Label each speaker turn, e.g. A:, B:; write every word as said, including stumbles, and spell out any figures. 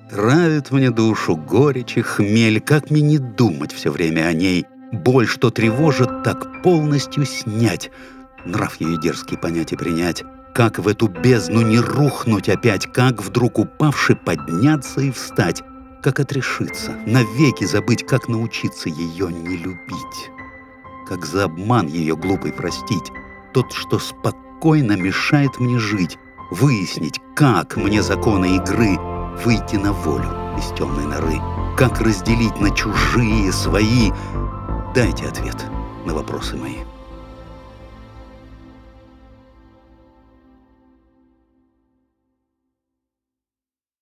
A: Травит мне душу горечь и хмель, как мне не думать все время о ней. Боль, что тревожит, так полностью снять, нрав ее дерзкий понять и принять. Как в эту бездну не рухнуть опять, как вдруг упавши подняться и встать, как отрешиться, навеки забыть, как научиться ее не любить, как за обман ее глупый простить, тот, что спокойно мешает мне жить, выяснить, как мне законы игры выйти на волю из темной норы, как разделить на чужие свои. Дайте ответ на вопросы мои.